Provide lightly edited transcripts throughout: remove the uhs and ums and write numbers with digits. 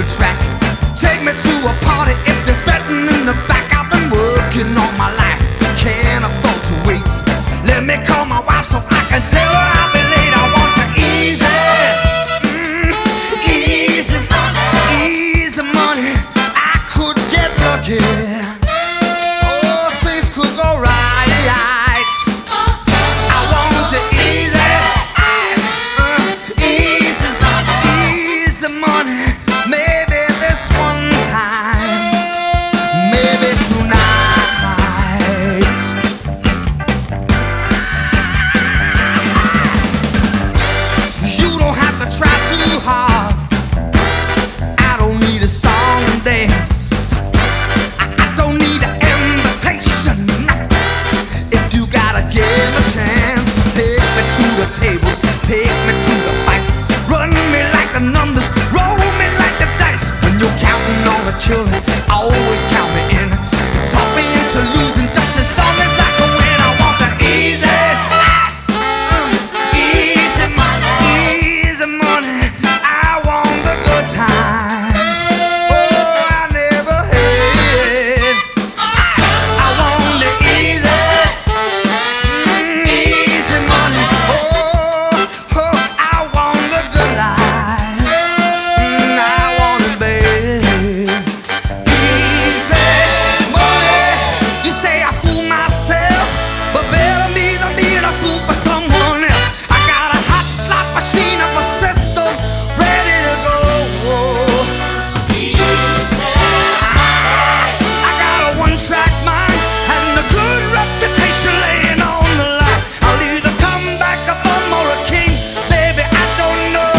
the track. Take me to a party if they're betting in the back. I've been working all my life, can't afford to wait. Let me call my wife so I can tell her I'll be late. I want to easy, easy money, easy money. I could get lucky. Oh, things could go right. I want to easy, easy money, easy money. Maybe this one time, maybe tonight. You don't have to try too hard. I don't need a song and dance. I don't need an invitation. If you gotta give a chance, take me to the tables, take me to the fights. Run me like the numbers, roll me like the dice. When you're counting on the children, always count me in. Talk me into losing just as long as I can win. I want the easy, easy money, easy money. I want the good times. Oh, I never had. I want the easy, easy money. Oh, I want the good life. I want it bad. Easy money. You say I fool myself, but better me than being a fool for someone else. I got a hot slot machine of a system ready to go. I got a one-track mind and a good reputation laying on the line. I'll either come back a bum or a king, baby, I don't know.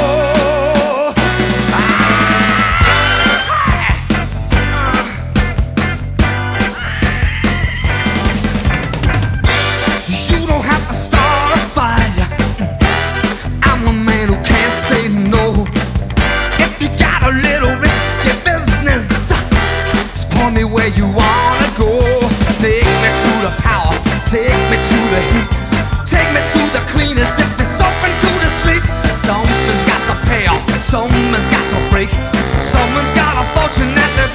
You don't have to start a fire. I'm a man who can't say no. If you got a little risky business, just point me where you wanna go. Take me to the power, take me to the heat, take me to the cleaners if it's open to the streets. Something's got to pay off, someone's got to break, someone's got a fortune that they